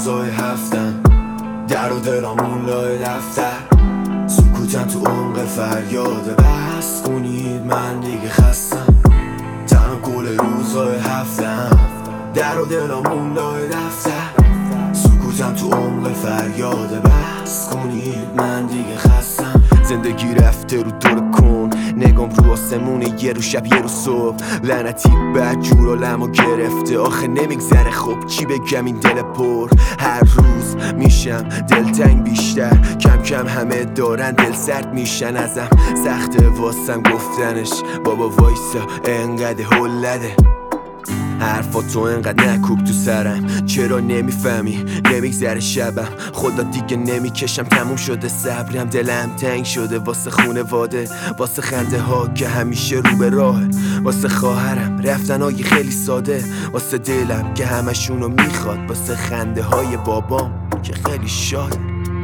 روزای هفتم، در و دلامون لای دفتر، سکوتم تو عمق فریاد بس کنید من دیگه خستم. تنها کل روزای هفتم، در و دلامون لای دفتر، سکوتم تو عمق فریاد بس کنید من دیگه خستم. زندگی رفته رو دور کن، نگام رو آسمونه، یه رو شب یه رو صبح، لعنتی بد جور عالمو گرفته، آخه نمیگذره خب چی بگم این دل پر. هر روز میشم دلتنگ بیشتر، کم کم همه دارن دل سرد میشن ازم، سخته واسم گفتنش بابا وایسا انقدر هلده. حرفاتو انقدر نکوب تو سرم، چرا نمیفهمی نمیگذره شبم، خدا دیگه نمیکشم تموم شده صبرم، دلم تنگ شده واسه خونواده، واسه خنده ها که همیشه رو به راهه، واسه خواهرم رفتنهای خیلی ساده، واسه دلم که همشونو میخواد، واسه خنده های بابام که خیلی شاده.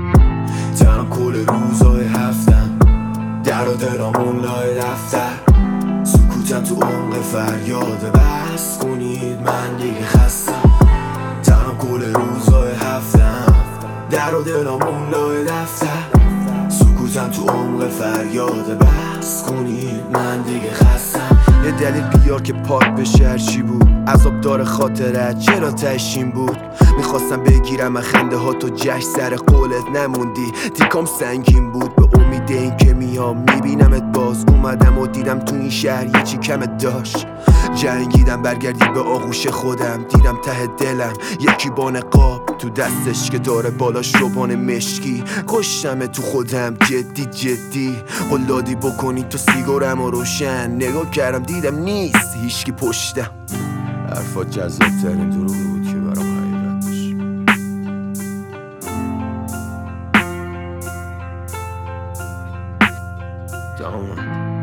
تنها کل روزای هفتم، در و دلامون لای دفتر، سکوتم تو عمق فریاد بس کنید من دیگه خستم. تنها کل روزای هفتم، در و دلامون لای دفتر، سکوتم تو عمق فریاد بس کنید من دیگه خستم. یه دلیل بیار که پاک بشه هرچی بود، عذاب داره خاطرت چرا تشین بود، میخواستم بگیرم من خنده ها تو جشن، سر قولت نموندی تیکام سنگین بود، به امید این که میام میبینمت باز، اومدم و دیدم تو این شهر یه چی کمت داشت، جنگیدم برگردی به آغوش خودم، دیدم ته دلم یکی با نقاب تو دستش که داره بالاش روبان مشکی، کشتم تو خودم جدی جدی، قلادی بکنی تو سیگارم و روشن، نگاه کردم دیدم نیست هیچکی پشتم. حرفات جذاب ترین دروغی بود که برام حقیقت بشه. تمام.